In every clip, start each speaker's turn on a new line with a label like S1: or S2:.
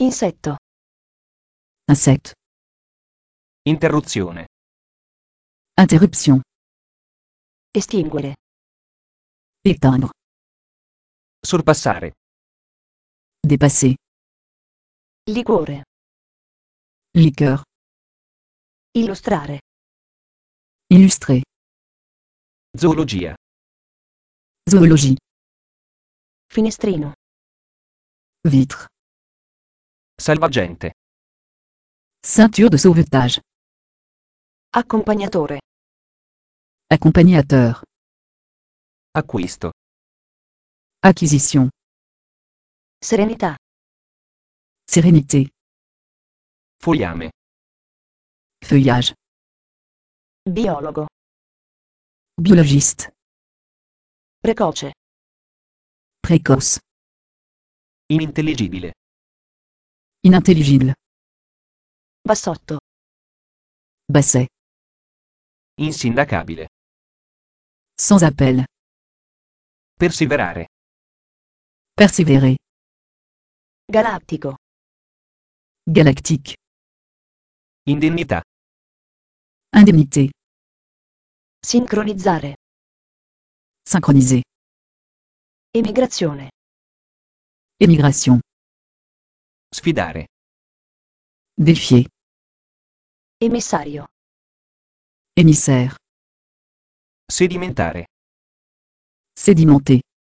S1: Insetto.
S2: Insecte.
S3: Interruzione.
S2: Interruption.
S1: Estinguere.
S2: Éteindre.
S3: Sorpassare.
S2: Dépasser.
S1: Liquore.
S2: Liqueur.
S1: Illustrare.
S2: Illustrer.
S3: Zoologia.
S2: Zoologie.
S1: Finestrino.
S2: Vitre.
S3: Salvagente.
S2: Ceinture de sauvetage.
S1: Accompagnatore.
S2: Accompagnateur.
S3: Acquisto.
S2: Acquisition.
S1: Serenità.
S2: Sérénité.
S3: Fogliame.
S2: Feuillage.
S1: Biologo.
S2: Biologiste.
S1: Precoce.
S2: Précoce.
S3: Inintelligibile.
S2: Inintelligible.
S1: Bassotto.
S2: Basset.
S3: Insindacabile.
S2: Sans appel.
S3: Perseverare.
S2: Persévérer.
S1: Galattico.
S2: Galactique.
S3: Indennità.
S2: Indemnité.
S1: Sincronizzare.
S2: Synchroniser.
S1: Emigrazione.
S2: Émigration.
S3: Sfidare.
S2: Défier.
S1: Emissario.
S2: Émissaire.
S3: Sedimentare.
S2: Sédimenter.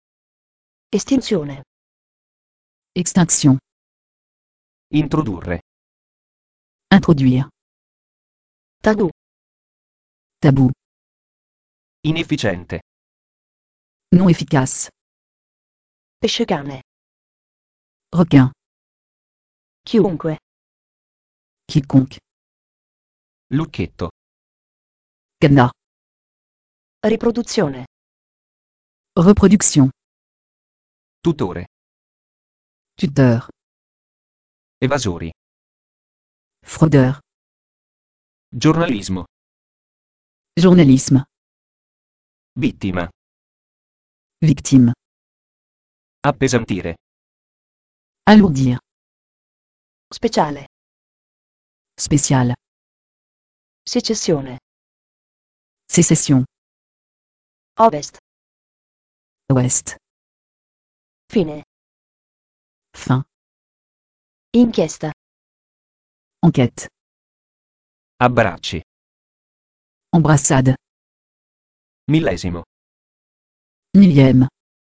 S1: Estinzione.
S2: Extinction.
S3: Introdurre.
S2: Introduire.
S1: Tabù.
S2: Tabou.
S3: Inefficiente.
S2: Non efficace.
S1: Pescecane.
S2: Requin.
S1: Chiunque.
S2: Quiconque.
S3: Lucchetto.
S2: Cadenas.
S1: Riproduzione.
S2: Reproduction.
S3: Tutore.
S2: Tuteur.
S3: Evasori.
S2: Fraudeur.
S3: Giornalismo.
S2: Journalisme.
S3: Vittima.
S2: Victime.
S3: Appesantire.
S2: Alourdir.
S1: Speciale.
S2: Spécial.
S1: Secessione.
S2: Sécession.
S1: Ovest.
S2: Ouest.
S1: Fine.
S2: Fin.
S1: Inchiesta.
S2: Enquête.
S3: Abbracci.
S2: Embrassade.
S3: Millesimo.
S2: Millième.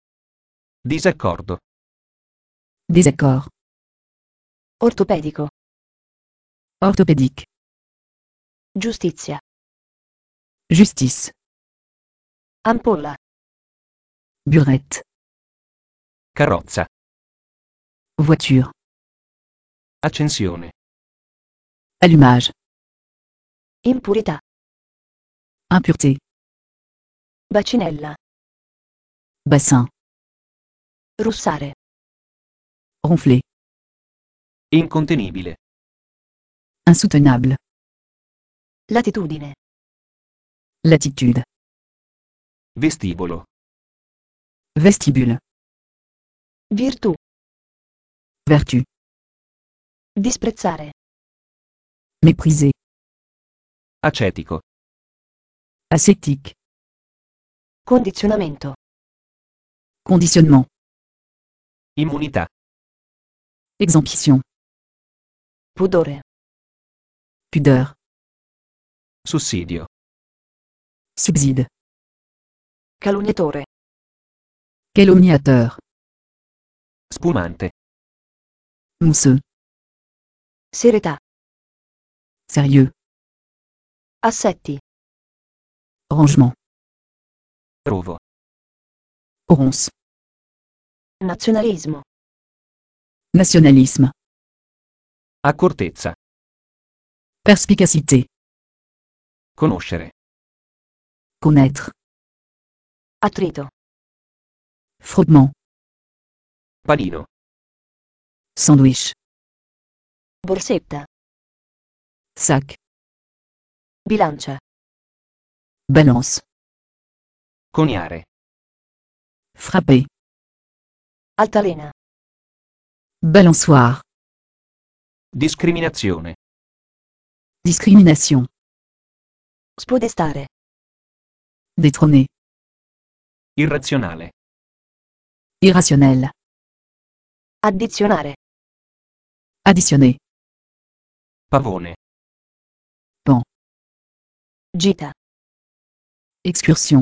S3: Disaccordo.
S2: Désaccord.
S1: Ortopedico.
S2: Orthopédique.
S1: Giustizia.
S2: Justice.
S1: Ampolla.
S2: Burette.
S3: Carrozza.
S2: Voiture.
S3: Accensione.
S2: Allumage.
S1: Impurità.
S2: Impureté.
S1: Bacinella.
S2: Bassin.
S1: Russare.
S2: Ronfler.
S3: Incontenibile.
S2: Insoutenable.
S1: Latitudine.
S2: Latitude.
S3: Vestibolo.
S2: Vestibule.
S1: Virtù.
S2: Vertu.
S1: Disprezzare.
S2: Mépriser.
S3: Acetico.
S2: Ascétique.
S1: Condizionamento.
S2: Conditionnement.
S3: Immunità.
S2: Exemption.
S1: Pudore.
S2: Pudeur.
S3: Sussidio.
S2: Subside.
S1: Calunniatore.
S2: Calomniateur.
S3: Spumante.
S2: Mousseux.
S1: Serietà.
S2: Sérieux.
S1: Assetti.
S2: Rangement.
S3: Rovo.
S2: Ronce.
S1: Nazionalismo.
S2: Nationalisme.
S3: Accortezza.
S2: Perspicacité.
S3: Conoscere.
S2: Connaître.
S1: Attrito.
S2: Frottement.
S3: Panino.
S2: Sandwich.
S1: Borsetta.
S2: Sac.
S1: Bilancia.
S2: Balance.
S3: Coniare.
S2: Frapper.
S1: Altalena.
S2: Balançoire.
S3: Discriminazione.
S2: Discrimination.
S1: Spodestare.
S2: Détrôner.
S3: Irrazionale.
S2: Irrationnel.
S1: Addizionare.
S2: Additionner.
S3: Pavone.
S2: Pan.
S1: Gita.
S2: Excursion.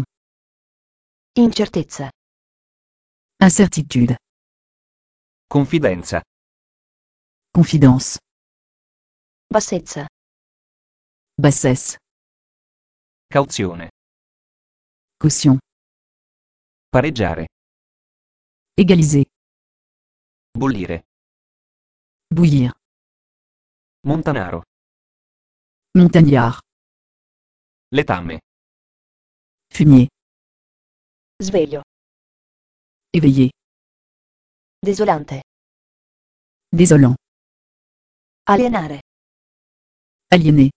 S1: Incertezza.
S2: Incertitude.
S3: Confidenza.
S2: Confidence.
S1: Bassezza.
S2: Bassesse.
S3: Cauzione.
S2: Caution.
S3: Pareggiare.
S2: Égaliser.
S3: Bollire.
S2: Bouillir.
S3: Montanaro.
S2: Montagnard.
S3: Letame.
S2: Fumier.
S1: Sveglio.
S2: Éveillé.
S1: Desolante.
S2: Désolant.
S1: Alienare.
S2: Aliéné.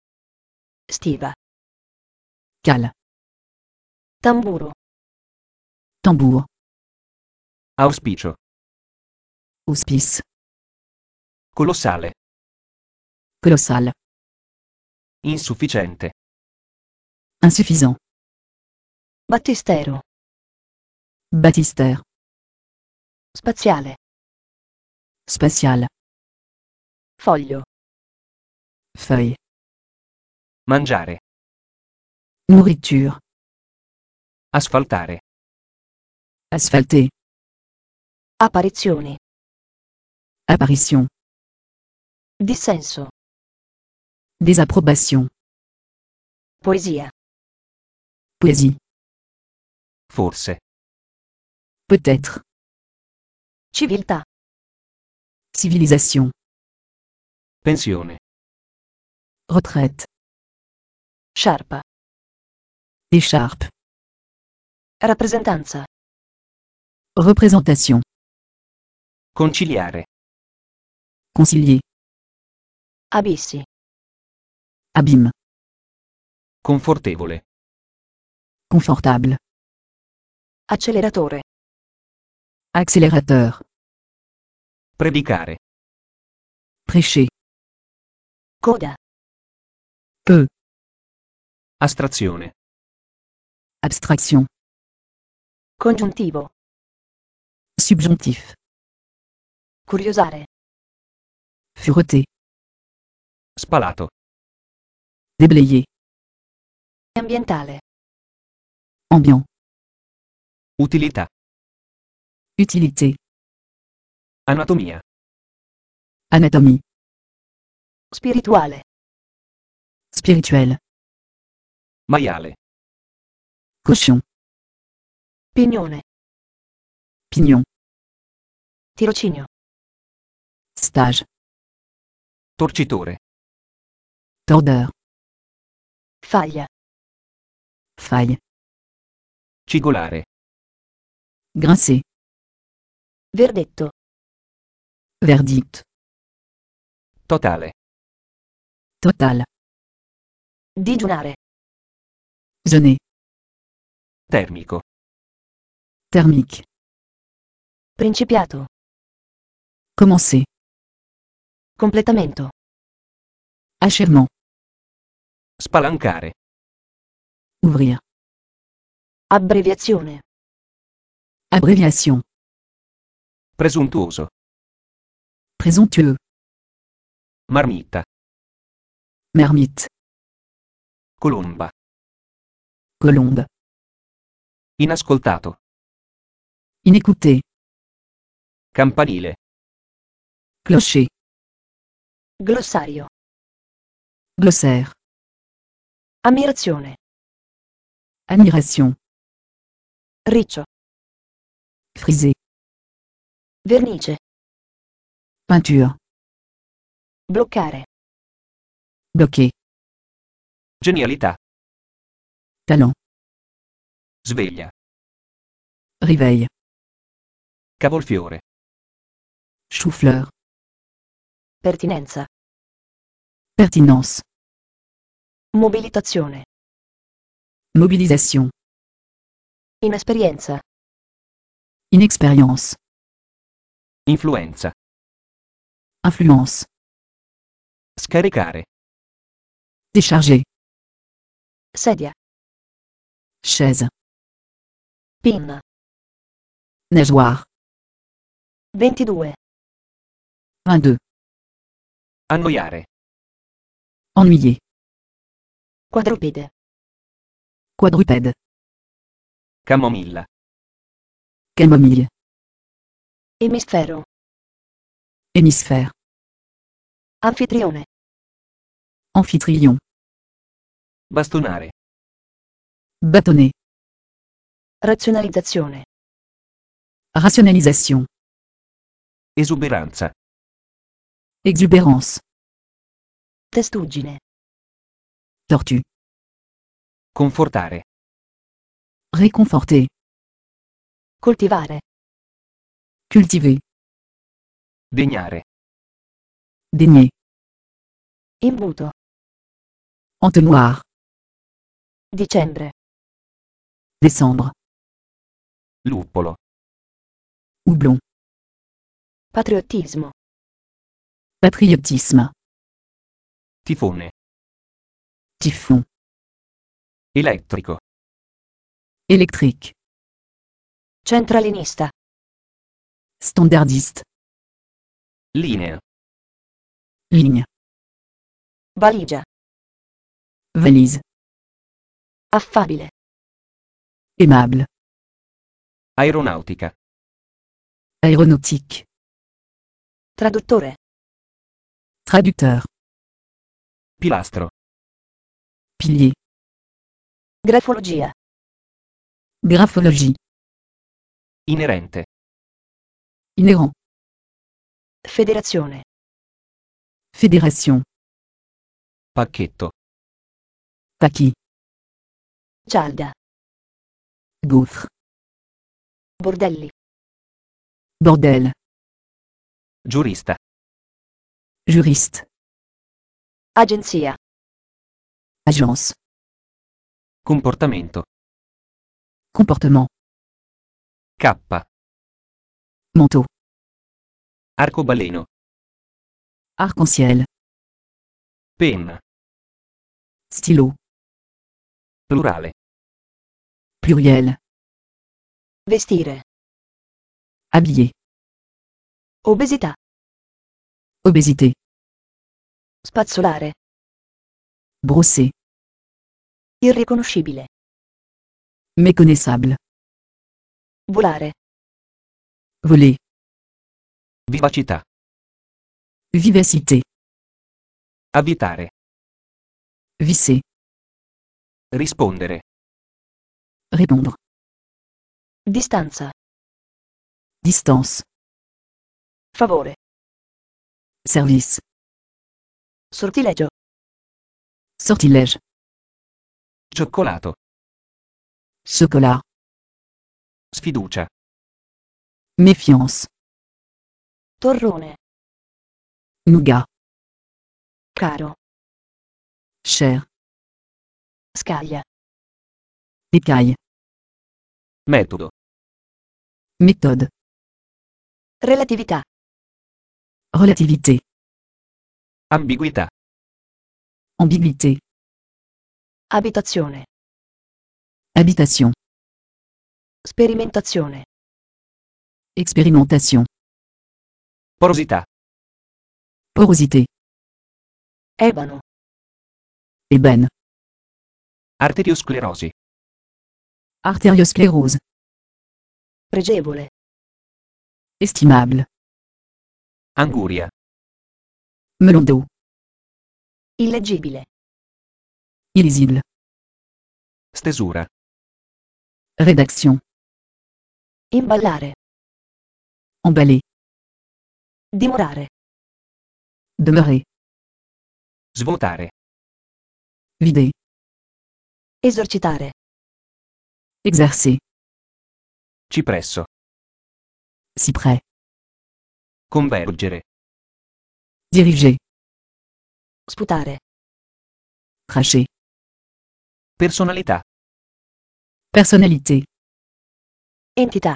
S1: Stiva.
S2: Cale.
S1: Tamburo.
S2: Tambour.
S3: Auspicio.
S2: Auspice.
S3: Colossale.
S2: Colossal.
S3: Insufficiente.
S2: Insuffisant.
S1: Battistero.
S2: Baptistère.
S1: Spaziale.
S2: Spatial.
S1: Foglio.
S2: Feuille.
S3: Mangiare.
S2: Nourriture.
S3: Asfaltare.
S2: Asphalté.
S1: Apparizioni.
S2: Apparition.
S1: Dissenso.
S2: Désapprobation.
S1: Poesia.
S2: Poésie.
S3: Forse.
S2: Peut-être.
S1: Civiltà.
S2: Civilisation.
S3: Pensione.
S2: Retraite.
S1: Sciarpa.
S2: Écharpe.
S1: Rappresentanza.
S2: Représentation.
S3: Conciliare.
S2: Concilier.
S1: Abissi.
S2: Abîme.
S3: Confortevole.
S2: Confortable.
S1: Acceleratore.
S2: Accélérateur.
S3: Predicare.
S2: Prêcher.
S1: Coda.
S2: Peu.
S3: Astrazione.
S2: Abstraction.
S1: Congiuntivo.
S2: Subjonctif.
S1: Curiosare.
S2: Fureter.
S3: Spalato.
S2: Déblayer.
S1: Ambientale.
S2: Ambiant.
S3: Utilità.
S2: Utilité.
S3: Anatomia.
S2: Anatomie.
S1: Spirituale.
S2: Spirituel.
S3: Maiale.
S2: Cochon.
S1: Pignone.
S2: Pignon.
S1: Tirocinio.
S2: Stage.
S3: Torcitore.
S2: Tordeur.
S1: Faglia.
S2: Faille.
S3: Cigolare.
S2: Grincer.
S1: Verdetto.
S2: Verdict.
S3: Totale.
S2: Total.
S1: Digiunare.
S2: Jeûner.
S3: Termico.
S2: Thermique.
S1: Principiato.
S2: Commencer.
S1: Completamento.
S2: Achèvement.
S3: Spalancare.
S2: Ouvrir.
S1: Abbreviazione.
S2: Abréviation.
S3: Presuntuoso.
S2: Présomptueux.
S3: Marmitta.
S2: Marmite.
S3: Colomba.
S2: Colombe.
S3: Inascoltato.
S2: Inécouté.
S3: Campanile.
S2: Clocher.
S1: Glossario.
S2: Glossaire.
S1: Ammirazione.
S2: Admiration.
S1: Riccio.
S2: Frisé.
S1: Vernice.
S2: Peinture.
S1: Bloccare.
S2: Bloquer.
S3: Genialità.
S2: Talent.
S3: Sveglia.
S2: Réveil.
S3: Cavolfiore.
S2: Chou-fleur.
S1: Pertinenza.
S2: Pertinence.
S1: Mobilitazione.
S2: Mobilisation.
S1: Inesperienza.
S2: Inexpérience.
S3: Influenza.
S2: Influence.
S3: Scaricare.
S2: Décharger.
S1: Sedia.
S2: Chaise.
S1: Pinna.
S2: Nageoire.
S1: 22.
S2: 22.
S3: Annoiare.
S2: Ennuyer.
S1: Quadrupede.
S2: Quadrupède.
S3: Camomilla.
S2: Camomille.
S1: Emisfero.
S2: Hémisphère.
S1: Anfitrione.
S2: Amphitryon.
S3: Bastonare.
S2: Bâtonnet.
S1: Razionalizzazione.
S2: Rationalisation.
S3: Esuberanza.
S2: Exubérance.
S1: Testuggine.
S2: Tortue.
S3: Confortare.
S2: Réconforter.
S1: Coltivare.
S2: Cultiver.
S3: Degnare.
S2: Daigner.
S1: Imbuto.
S2: Entonnoir.
S1: Dicembre.
S2: Décembre.
S3: Luppolo.
S2: Houblon.
S1: Patriottismo.
S2: Patriotisme.
S3: Tifone.
S2: Typhon.
S3: Elettrico.
S2: Électrique.
S1: Centralinista.
S2: Standardiste.
S3: Linea.
S2: Ligne.
S1: Valigia.
S2: Valise.
S1: Affabile.
S2: Aimable.
S3: Aeronautica.
S2: Aéronautique.
S1: Traduttore.
S2: Traducteur.
S3: Pilastro.
S2: Pilier.
S1: Grafologia.
S2: Graphologie.
S3: Inerente.
S2: Inhérent.
S1: Federazione.
S2: Fédération.
S3: Pacchetto.
S2: Paquis.
S1: Cialda.
S2: Gaufre.
S1: Bordelli.
S2: Bordel.
S3: Giurista.
S2: Juriste.
S1: Agenzia.
S2: Agence.
S3: Comportamento.
S2: Comportement.
S3: Cappa.
S2: Manteau.
S3: Arcobaleno.
S2: Arc-en-ciel.
S3: Penna.
S2: Stylo.
S3: Plurale.
S2: Pluriel.
S1: Vestire.
S2: Habiller.
S1: Obesità.
S2: Obésité.
S1: Spazzolare.
S2: Brosser.
S1: Irriconoscibile.
S2: Méconnaissable.
S1: Volare.
S2: Voler.
S3: Vivacità.
S2: Vivacité.
S3: Avvitare.
S2: Visser.
S3: Rispondere.
S2: Répondre.
S1: Distanza.
S2: Distance.
S1: Favore.
S2: Service.
S1: Sortilegio.
S2: Sortilège.
S3: Cioccolato.
S2: Chocolat.
S3: Sfiducia.
S2: Méfiance.
S1: Torrone.
S2: Nougat.
S1: Caro.
S2: Cher.
S1: Scaglia.
S2: Écaille.
S3: Metodo.
S2: Méthode.
S1: Relatività.
S2: Relativité.
S3: Ambiguità.
S2: Ambiguïté.
S1: Abitazione.
S2: Habitation.
S1: Sperimentazione.
S2: Expérimentation.
S3: Porosità.
S2: Porosité.
S1: Ebano.
S2: Ébène.
S3: Arteriosclerosi.
S2: Artériosclérose.
S1: Pregevole.
S2: Estimable.
S3: Anguria.
S2: Melon d'eau.
S1: Illeggibile.
S2: Illisible.
S3: Stesura.
S2: Rédaction.
S1: Imballare.
S2: Emballer.
S1: Dimorare.
S2: Demeurer.
S3: Svuotare.
S2: Vider.
S1: Esercitare.
S2: Exercer.
S3: Cipresso.
S2: Cyprès.
S3: Convergere.
S2: Diriger.
S1: Sputare.
S2: Cracher.
S3: Personalità.
S2: Personnalité.
S1: Entità.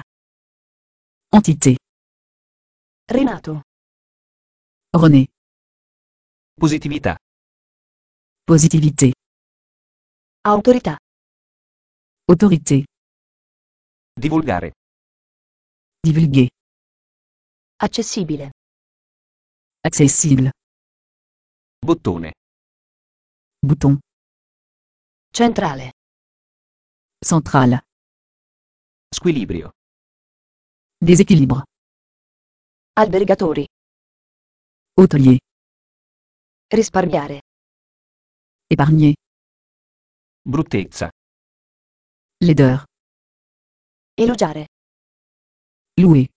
S2: Entité.
S1: Rinato.
S2: René.
S3: Positività.
S2: Positivité.
S1: Autorità.
S2: Autorité.
S3: Divulgare.
S2: Divulguer.
S1: Accessibile.
S2: Accessible.
S3: Bottone.
S2: Bouton.
S1: Centrale.
S2: Centrale.
S3: Squilibrio.
S2: Déséquilibre.
S1: Albergatori.
S2: Hôtelier.
S1: Risparmiare.
S2: Épargner.
S3: Bruttezza.
S2: Laideur.
S1: Elogiare.
S2: Louer.